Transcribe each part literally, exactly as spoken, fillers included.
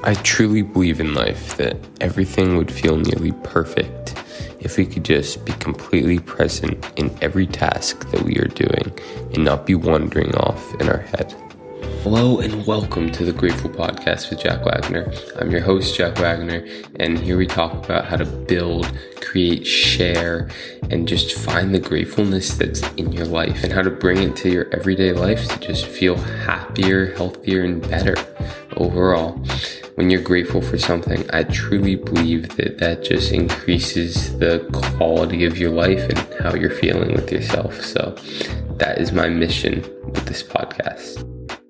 I truly believe in life that everything would feel nearly perfect if we could just be completely present in every task that we are doing and not be wandering off in our head. Hello and welcome to the Grateful Podcast with Jack Wagner. I'm your host, Jack Wagner, and here we talk about how to build, create, share, and just find the gratefulness that's in your life and how to bring it to your everyday life to just feel happier, healthier, and better overall. When you're grateful for something, I truly believe that that just increases the quality of your life and how you're feeling with yourself. So that is my mission with this podcast.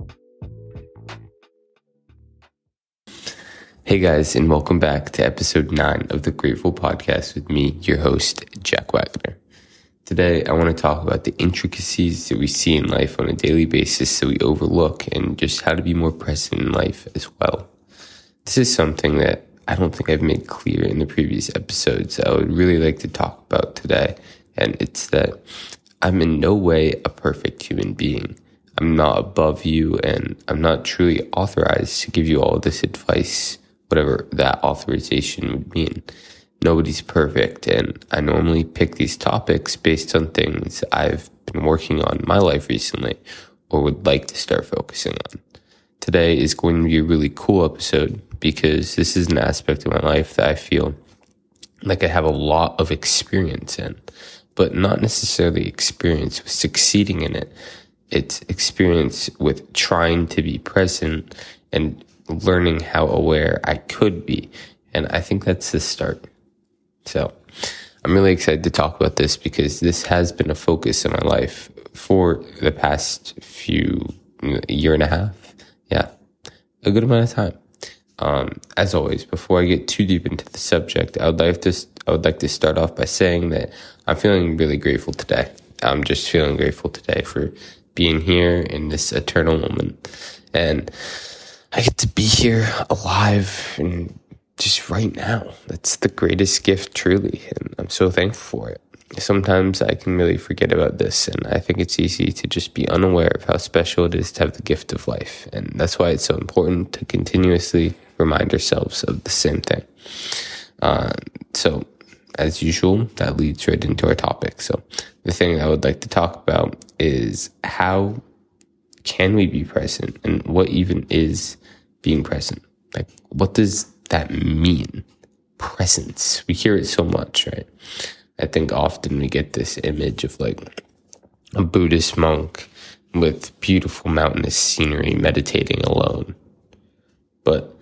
Hey guys, and welcome back to episode nine of the Grateful Podcast with me, your host, Jack Wagner. Today, I want to talk about the intricacies that we see in life on a daily basis that we overlook and just how to be more present in life as well. This is something that I don't think I've made clear in the previous episodes that I would really like to talk about today, and it's that I'm in no way a perfect human being. I'm not above you, and I'm not truly authorized to give you all this advice, whatever that authorization would mean. Nobody's perfect, and I normally pick these topics based on things I've been working on in my life recently or would like to start focusing on. Today is going to be a really cool episode because this is an aspect of my life that I feel like I have a lot of experience in, but not necessarily experience with succeeding in it. It's experience with trying to be present and learning how aware I could be. And I think that's the start. So I'm really excited to talk about this because this has been a focus in my life for the past few, a year and a half. Yeah, a good amount of time. Um, as always, before I get too deep into the subject, I would like to, I would like to start off by saying that I'm feeling really grateful today. I'm just feeling grateful today for being here in this eternal moment. And I get to be here alive and just right now. That's the greatest gift, truly. And I'm so thankful for it. Sometimes I can really forget about this, and I think it's easy to just be unaware of how special it is to have the gift of life. And that's why it's so important to continuously remind ourselves of the same thing. Uh, so, as usual, that leads right into our topic. So, the thing I would like to talk about is how can we be present, and what even is being present? Like, what does that mean? Presence. We hear it so much, right? I think often we get this image of like a Buddhist monk with beautiful mountainous scenery meditating alone. But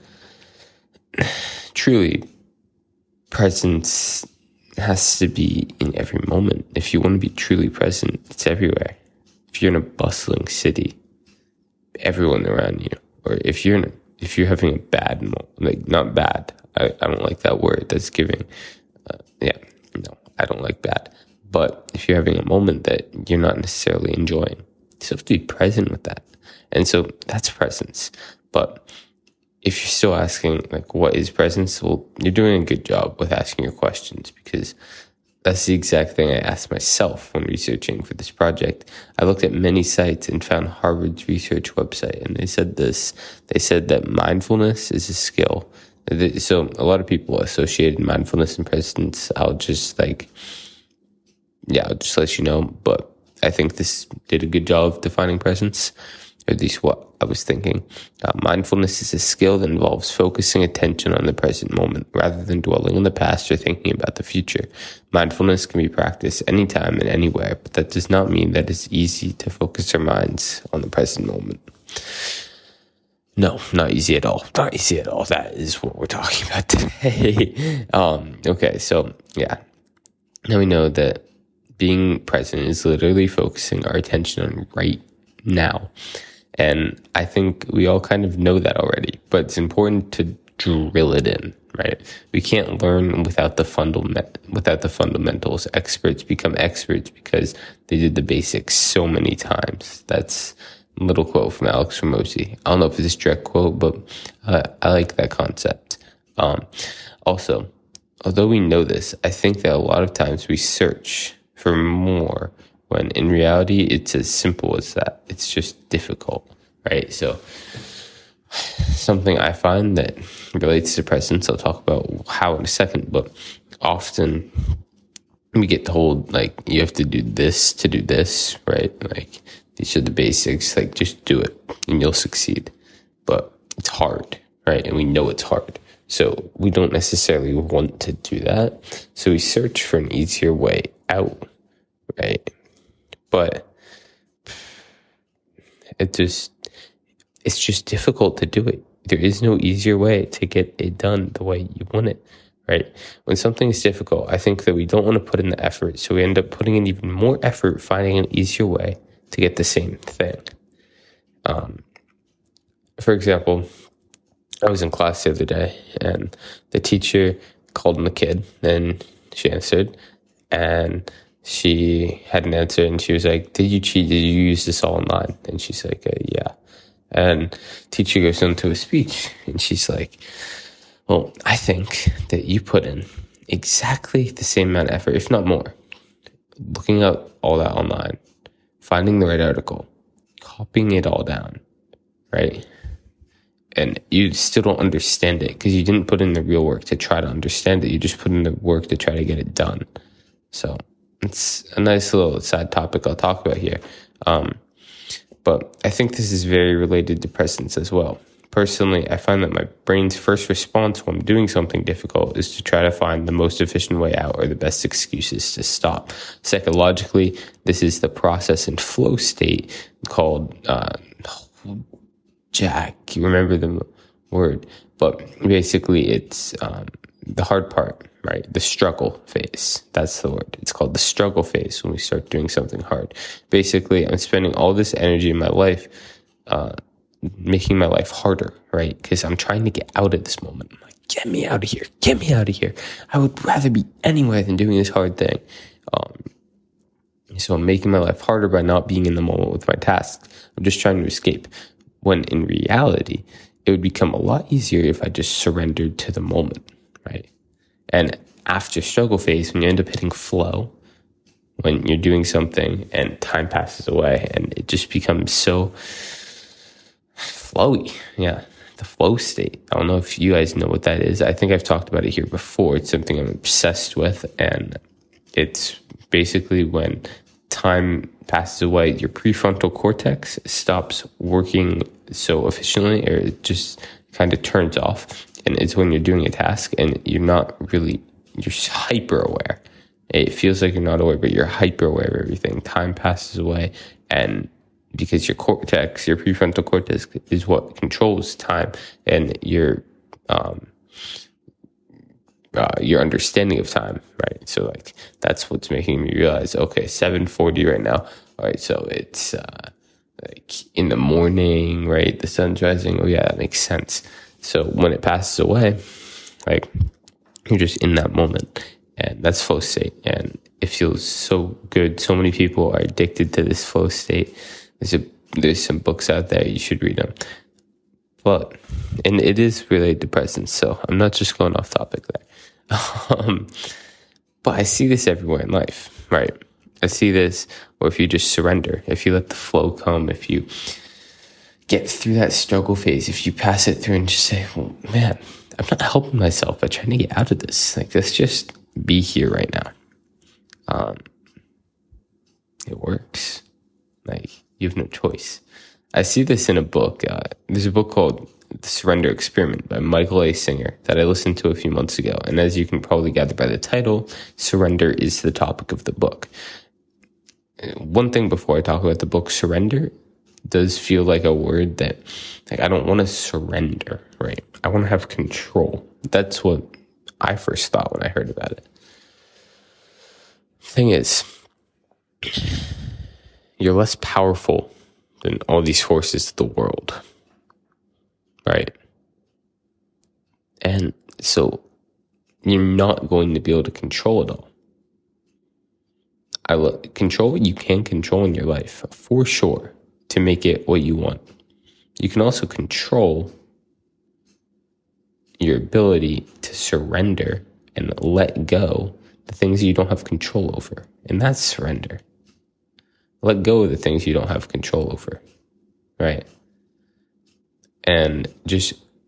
truly, presence has to be in every moment. If you want to be truly present, it's everywhere. If you're in a bustling city, everyone around you. Or if you're in a, if you're having a bad moment, like not bad, I, I don't like that word. That's giving, uh, yeah, no. I don't like bad. But if you're having a moment that you're not necessarily enjoying, you still have to be present with that. And so that's presence. But if you're still asking, like, what is presence? Well, you're doing a good job with asking your questions, because that's the exact thing I asked myself when researching for this project. I looked at many sites and found Harvard's research website, and they said this. They said that mindfulness is a skill. So a lot of people associated mindfulness and presence. I'll just like, yeah, I'll just let you know. But I think this did a good job of defining presence, or at least what I was thinking. Uh, mindfulness is a skill that involves focusing attention on the present moment rather than dwelling on the past or thinking about the future. Mindfulness can be practiced anytime and anywhere, but that does not mean that it's easy to focus our minds on the present moment. No, not easy at all. Not easy at all. That is what we're talking about today. um, okay, so yeah. Now we know that being present is literally focusing our attention on right now. And I think we all kind of know that already, but it's important to drill it in, right? We can't learn without the fundament, without the fundamentals. Experts become experts because they did the basics so many times. That's a little quote from Alex Hormozi. I don't know if it's a direct quote, but uh, I like that concept. Um, also, although we know this, I think that a lot of times we search for more when in reality it's as simple as that. It's just difficult, right? So something I find that relates to presence. I'll talk about how in a second, but often we get told, like, you have to do this to do this, right? Like, these are the basics. Like, just do it and you'll succeed. But it's hard, right? And we know it's hard. So we don't necessarily want to do that. So we search for an easier way out, right? But it just, it's just difficult to do it. There is no easier way to get it done the way you want it, right? When something is difficult, I think that we don't want to put in the effort. So we end up putting in even more effort, finding an easier way to get the same thing. Um, for example, I was in class the other day and the teacher called on the kid and she answered and she had an answer and she was like, did you cheat? Did you use this all online? And she's like, uh, yeah. And teacher goes into a speech and she's like, well, I think that you put in exactly the same amount of effort, if not more, looking up all that online, finding the right article, copying it all down, right? And you still don't understand it because you didn't put in the real work to try to understand it. You just put in the work to try to get it done. So it's a nice little side topic I'll talk about here. Um, but I think this is very related to presence as well. Personally, I find that my brain's first response when I'm doing something difficult is to try to find the most efficient way out or the best excuses to stop. Psychologically, this is the process and flow state called uh, Jack, you remember the word, but basically it's um, the hard part, right? The struggle phase. That's the word. It's called the struggle phase when we start doing something hard. Basically, I'm spending all this energy in my life uh, making my life harder, right? Because I'm trying to get out of this moment. I'm like, get me out of here. Get me out of here. I would rather be anywhere than doing this hard thing. Um, so I'm making my life harder by not being in the moment with my tasks. I'm just trying to escape. When in reality, it would become a lot easier if I just surrendered to the moment, right? And after struggle phase, when you end up hitting flow, when you're doing something and time passes away and it just becomes so flowy. Yeah, the flow state. I don't know if you guys know what that is. I think I've talked about it here before. It's something I'm obsessed with, and it's basically when time passes away, your prefrontal cortex stops working so efficiently, or it just kind of turns off. And it's when you're doing a task and you're not really, you're hyper aware. It feels like you're not aware, but you're hyper aware of everything. Time passes away, and because your cortex, your prefrontal cortex is what controls time, and your um Uh, your understanding of time, right? So like that's what's making me realize, okay, seven forty right now. All right, so it's uh, like in the morning, right? The sun's rising. Oh yeah, that makes sense. So when it passes away, like you're just in that moment, and that's flow state, and it feels so good. So many people are addicted to this flow state. There's a there's some books out there, you should read them. But and it is related to presence, so I'm not just going off topic there. Um, but I see this everywhere in life, right? I see this, or if you just surrender, if you let the flow come, if you get through that struggle phase, if you pass it through and just say, well, man, I'm not helping myself by trying to get out of this. Like, let's just be here right now. Um, it works. Like, you have no choice. I see this in a book. Uh, there's a book called The Surrender Experiment by Michael A. Singer that I listened to a few months ago. And as you can probably gather by the title, surrender is the topic of the book. One thing before I talk about the book, surrender does feel like a word that, like, I don't want to surrender, right? I want to have control. That's what I first thought when I heard about it. Thing is, you're less powerful than all these forces of the world, right? And so you're not going to be able to control it all. I lo- control what you can control in your life, for sure, to make it what you want. You can also control your ability to surrender and let go the things you don't have control over. And that's surrender. Let go of the things you don't have control over, right? And just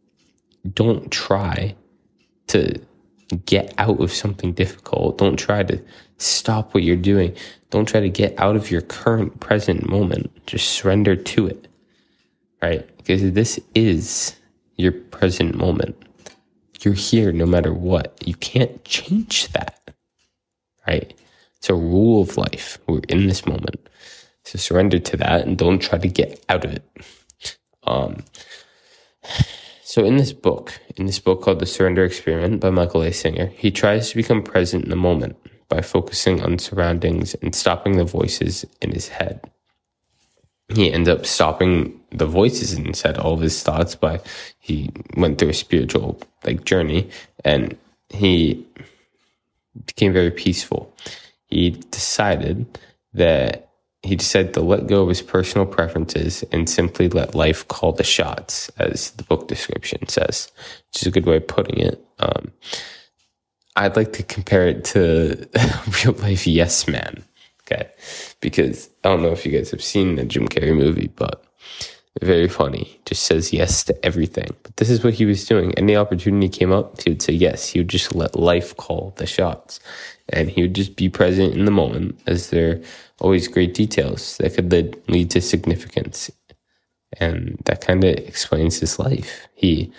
don't try to get out of something difficult. Don't try to stop what you're doing. Don't try to get out of your current present moment. Just surrender to it, right? Because this is your present moment. You're here no matter what. You can't change that, right? It's a rule of life. We're in this moment. So surrender to that and don't try to get out of it. Um, so in this book, in this book called The Surrender Experiment by Michael A. Singer, he tries to become present in the moment by focusing on surroundings and stopping the voices in his head. He ends up stopping the voices in his head, all of his thoughts, by he went through a spiritual like journey, and he became very peaceful. He decided that he decided to let go of his personal preferences and simply let life call the shots, as the book description says, which is a good way of putting it. Um, I'd like to compare it to real life Yes Man. Okay, because I don't know if you guys have seen the Jim Carrey movie, but very funny. Just says yes to everything. But this is what he was doing. Any opportunity came up, he would say yes. He would just let life call the shots. And he would just be present in the moment, as there are always great details that could lead, lead to significance. And that kind of explains his life. He,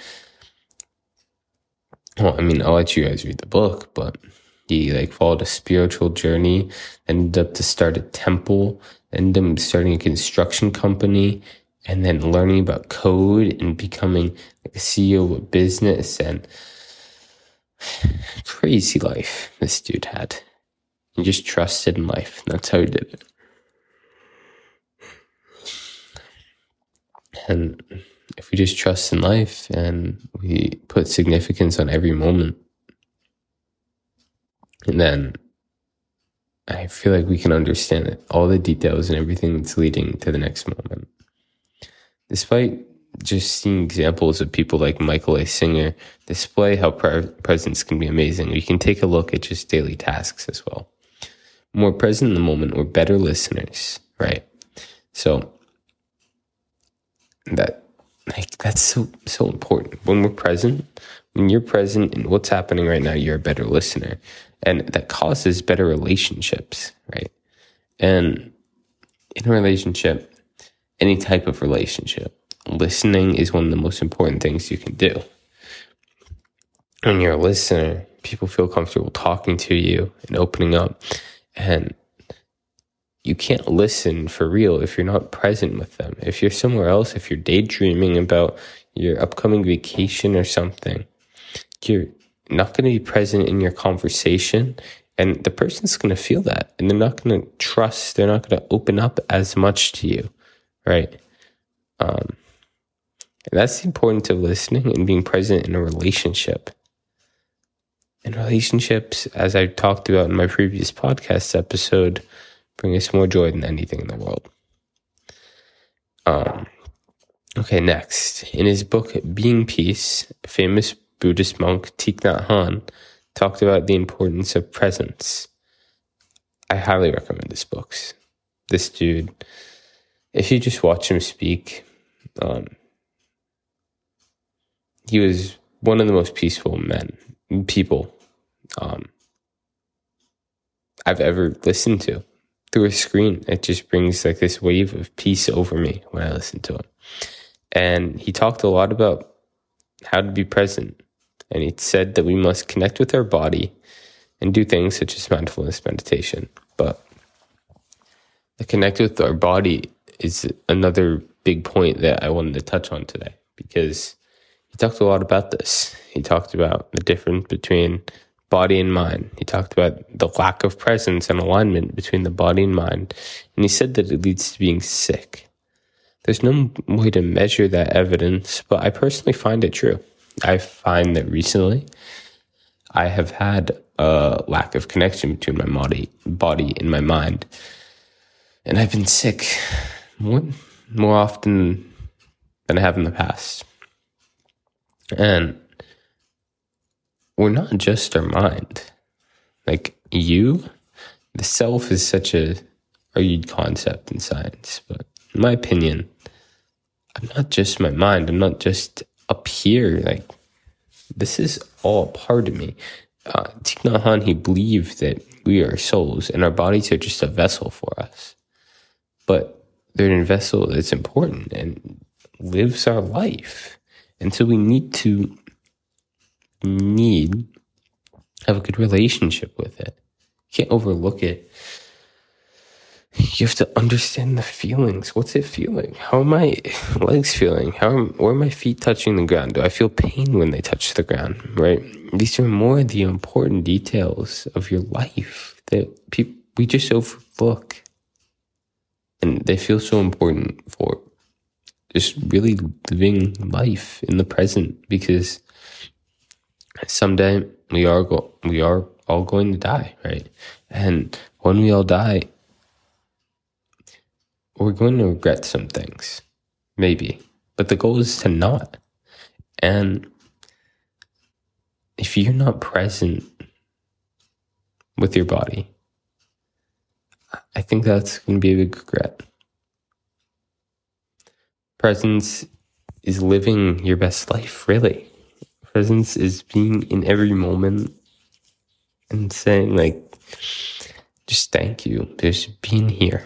well, I mean, I'll let you guys read the book, but he like followed a spiritual journey, ended up to start a temple, ended up starting a construction company, and then learning about code and becoming like a C E O of a business. And crazy life this dude had. He just trusted in life. That's how he did it. And if we just trust in life and we put significance on every moment, and then I feel like we can understand it, all the details and everything that's leading to the next moment. Despite just seeing examples of people like Michael A. Singer display how pre- presence can be amazing, we can take a look at just daily tasks as well. More present in the moment, we're better listeners, right? So that like that's so so important. When we're present, when you're present in what's happening right now, you're a better listener. And that causes better relationships, right? And in a relationship, any type of relationship, listening is one of the most important things you can do. When you're a listener, people feel comfortable talking to you and opening up. And you can't listen for real if you're not present with them. If you're somewhere else, if you're daydreaming about your upcoming vacation or something, you're not going to be present in your conversation, and the person's going to feel that, and they're not going to trust, they're not going to open up as much to you, right? Um, and that's the importance of listening and being present in a relationship. And relationships, as I talked about in my previous podcast episode, bring us more joy than anything in the world. Um, okay, next. In his book, Being Peace, famous Buddhist monk Thich Nhat Hanh talked about the importance of presence. I highly recommend this book. This dude, if you just watch him speak, um, he was one of the most peaceful men, people um, I've ever listened to. Through a screen, it just brings like this wave of peace over me when I listen to him. And he talked a lot about how to be present. And he said that we must connect with our body and do things such as mindfulness meditation. But the connect with our body is another big point that I wanted to touch on today, because he talked a lot about this. He talked about the difference between body and mind. He talked about the lack of presence and alignment between the body and mind. And he said that it leads to being sick. There's no way to measure that evidence, but I personally find it true. I find that recently I have had a lack of connection between my body, body and my mind. And I've been sick more, more often than I have in the past. And we're not just our mind. Like you, the self is such a argued concept in science. But in my opinion, I'm not just my mind. I'm not just up here, like This is all a part of me. Uh, Thich Nhat Hanh, he believed that we are souls and our bodies are just a vessel for us. But they're a vessel that's important and lives our life. And so we need to need have a good relationship with it. You can't overlook it. You have to understand the feelings. What's it feeling? How are my legs feeling? How are, where are my feet touching the ground? Do I feel pain when they touch the ground, right? These are more the important details of your life that people, we just overlook. And they feel so important for just really living life in the present, because someday we are go- we are all going to die, right? And when we all die, we're going to regret some things, maybe, but the goal is to not. And if you're not present with your body, I think that's going to be a big regret. Presence is living your best life, really. Presence is being in every moment and saying, like, just thank you, just being here.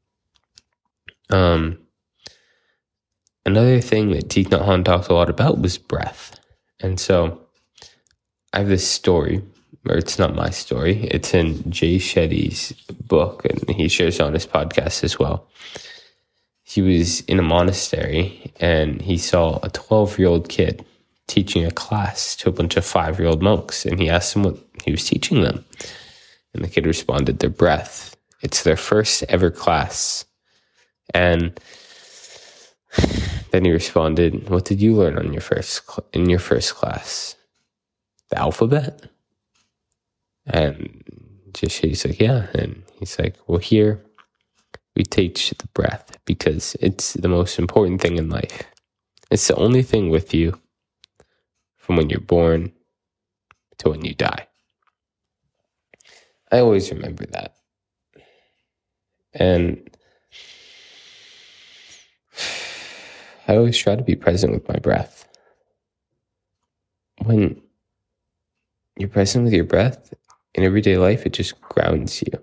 Um, another thing that Thich Nhat Hanh talked a lot about was breath. And so I have this story, or it's not my story, it's in Jay Shetty's book, and he shares it on his podcast as well. He was in a monastery, and he saw a twelve-year-old kid teaching a class to a bunch of five-year-old monks, and he asked them what he was teaching them. And the kid responded, their breath. It's their first ever class. And then he responded, what did you learn on your first cl- in your first class? The alphabet? And just he's like, yeah. And he's like, well, here we teach the breath because it's the most important thing in life. It's the only thing with you from when you're born to when you die. I always remember that. And I always try to be present with my breath. When you're present with your breath in everyday life, it just grounds you.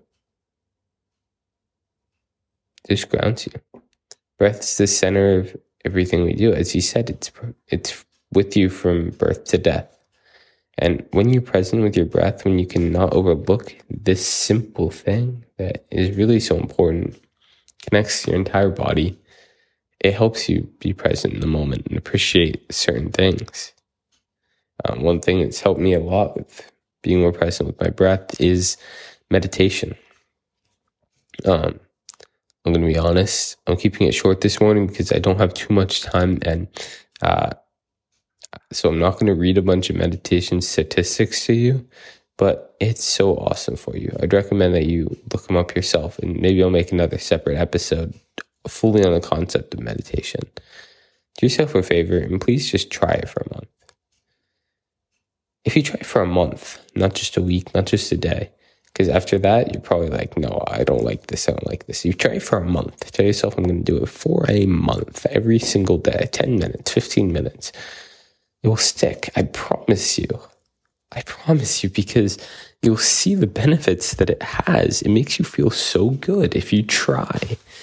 It just grounds you. Breath is the center of everything we do. As you said, it's it's with you from birth to death. And when you're present with your breath, when you cannot overlook this simple thing that is really so important, connects your entire body, it helps you be present in the moment and appreciate certain things. Um, one thing that's helped me a lot with being more present with my breath is meditation. Um, I'm going to be honest, I'm keeping it short this morning because I don't have too much time, and uh, so I'm not going to read a bunch of meditation statistics to you, but it's so awesome for you. I'd recommend that you look them up yourself, and maybe I'll make another separate episode fully on the concept of meditation. Do yourself a favor and please just try it for a month. If you try it for a month, not just a week, not just a day, because after that, you're probably like, no, I don't like this, I don't like this. You try it for a month. Tell yourself, I'm going to do it for a month, every single day, ten minutes, fifteen minutes. It will stick. I promise you. I promise you, because you'll see the benefits that it has. It makes you feel so good if you try.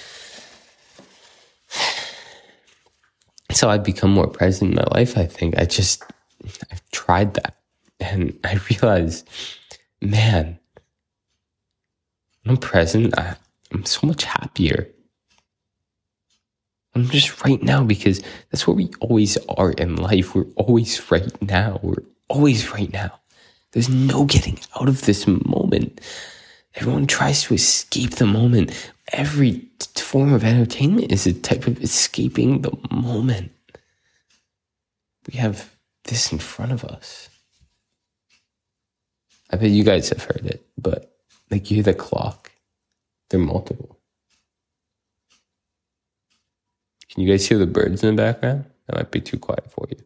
So I've become more present in my life, I think. I just, I've tried that. And I realized, man, when I'm present, I, I'm so much happier. I'm just right now, because that's where we always are in life. We're always right now. We're always right now. There's no getting out of this moment. Everyone tries to escape the moment. Every form of entertainment is a type of escaping the moment. We have this in front of us. I bet you guys have heard it, but like you hear the clock. They're multiple. Can you guys hear the birds in the background? That might be too quiet for you.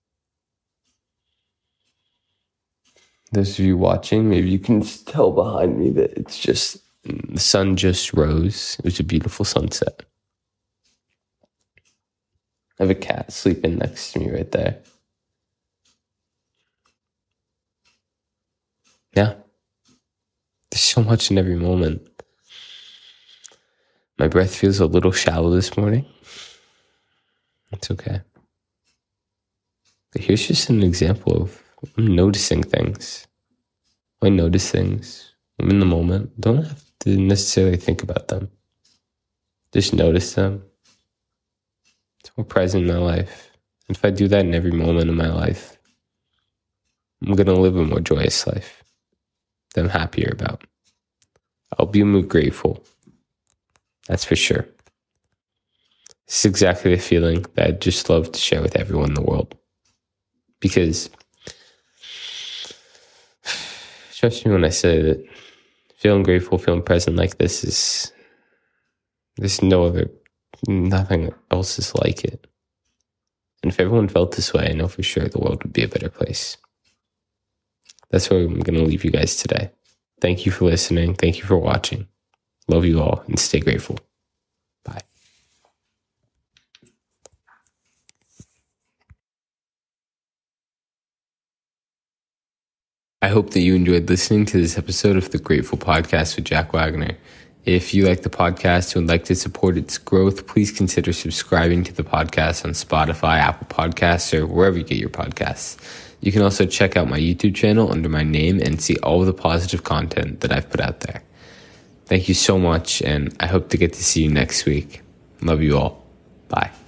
Those of you watching, maybe you can tell behind me that it's just, the sun just rose. It was a beautiful sunset. I have a cat sleeping next to me right there. Yeah. There's so much in every moment. My breath feels a little shallow this morning. It's okay. But here's just an example of I'm noticing things. When I notice things, I'm in the moment. Don't have to necessarily think about them. Just notice them. It's more present in my life. And if I do that in every moment of my life, I'm going to live a more joyous life that I'm happier about. I'll be more grateful. That's for sure. This is exactly the feeling that I'd just love to share with everyone in the world. Because, trust me when I say that feeling grateful, feeling present like this is, there's no other, nothing else is like it. And if everyone felt this way, I know for sure the world would be a better place. That's where I'm going to leave you guys today. Thank you for listening. Thank you for watching. Love you all and stay grateful. Bye. I hope that you enjoyed listening to this episode of the Grateful Podcast with Jack Wagner. If you like the podcast and would like to support its growth, please consider subscribing to the podcast on Spotify, Apple Podcasts, or wherever you get your podcasts. You can also check out my YouTube channel under my name and see all of the positive content that I've put out there. Thank you so much, and I hope to get to see you next week. Love you all. Bye.